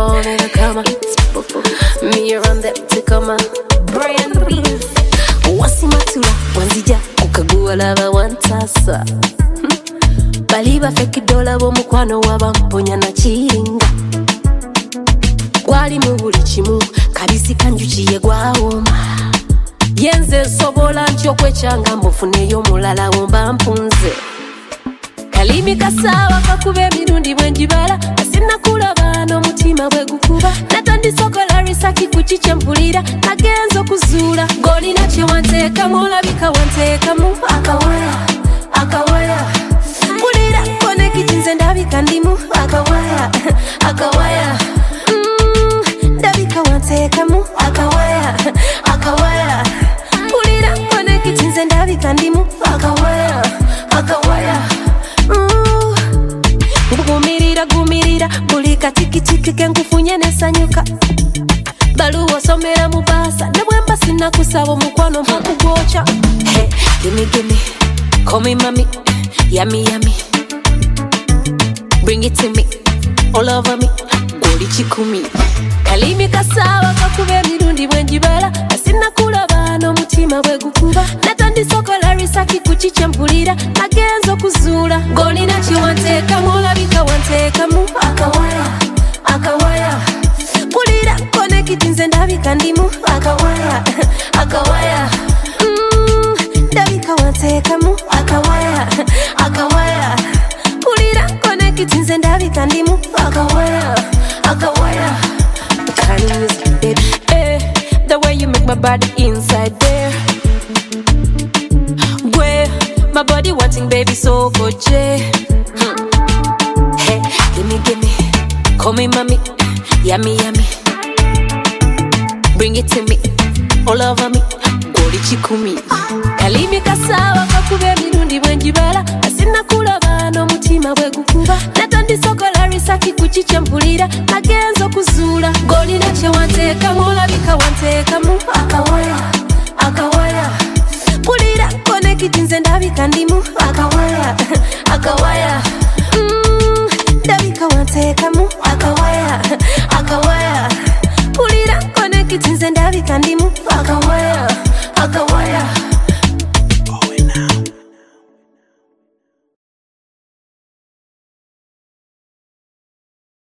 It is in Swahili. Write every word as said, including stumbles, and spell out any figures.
me the kama. Me around them to come on. Brian B. Wasi matula, wanzija, ukagua lava wantasa. Baliba feki dola bo mukwano wabamponya na chiringa. Gwali mu buli kimu, kabisi kanjukiye gwawoma. Yenze sobola ntyo kwechanga mbufuneyo mulala womba mpunze. Kalimi kasawa kakube mirundi bwenjibala, asina kulaba no mutima bwe gukuba. Natandisokola risaki kuchicha mpulira, nagenzo kuzula. Goli na che wanteka mola bika wanteka mu akawaya, akawaya. Pulira kone kichinze ndabika ndimu akawaya, akawaya. Mm, ndabika wanteka mu akawaya, akawaya. Pulira kone kichinze ndabika ndimu akawaya, akawaya. Gumirira gumirira bulika tiki tiki kenkufunye nesanyuka. Baluwa somera mubasa nebwemba sina kusaba mukwano mpakugocha. Hey, gimme gimme, call me mommy, yummy yummy. Bring it to me, all over me, goli chikumi. Kalimi kasawa kakube mirundi bwenjibala, asina kulaba no mutima bwe gukuba. Natandisokola risaki kuchicha mpulira, nagenzo kuzula. Goli na chiwanteka mola bika wanteka mu akawaya, akawaya. Pulira kone kitinze ndabika ndimu akawaya, akawaya. Mm, ndabika wanteka mu akawaya, akawaya. Pulira kone kitinze ndabika ndimu akawaya, akawaya. Can you eh, the way you make my body inside there. Where my body wanting baby so good, hmm. Hey, gimme, gimme, call me mommy, yummy, yummy. Bring it to me, all over me, goli chikumi. Kalimi kasawa kakube mirundi bwenjibala, asina kulaba no mutima bwe gukuba. Natandisokola risaki kuchicha mpulira, nagenzo kuzula. Goli na che wanteka mola bika wanteka mu